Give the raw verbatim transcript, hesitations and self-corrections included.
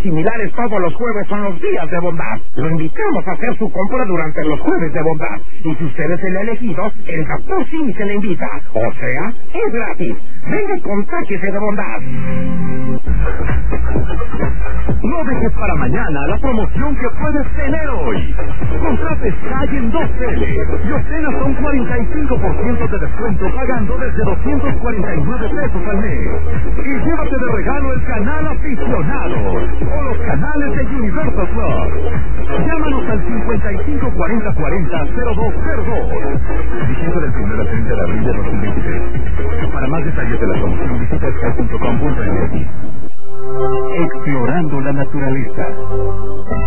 similares todos los jueves son los días de bondad. Lo invitamos a hacer su compra durante los jueves de bondad. Y si usted es el elegido, el doctor Simi se le invita. O sea, es gratis. Venga y contáquese de bondad. No dejes para mañana la promoción que puedes tener hoy. Contrate Sky en dos tele y obtén hasta un cuarenta y cinco por ciento de descuento pagando desde doscientos cuarenta y nueve pesos al mes. Y llévate de regalo el canal aficionado o los canales de Universal Plus. Llámanos al cincuenta y cinco cuarenta cuarenta cero dos cero dos. Vigente del primero al treinta de abril de dos mil veintitrés. Para más detalles de la promoción visita sky punto com punto m x. Explorando la naturaleza.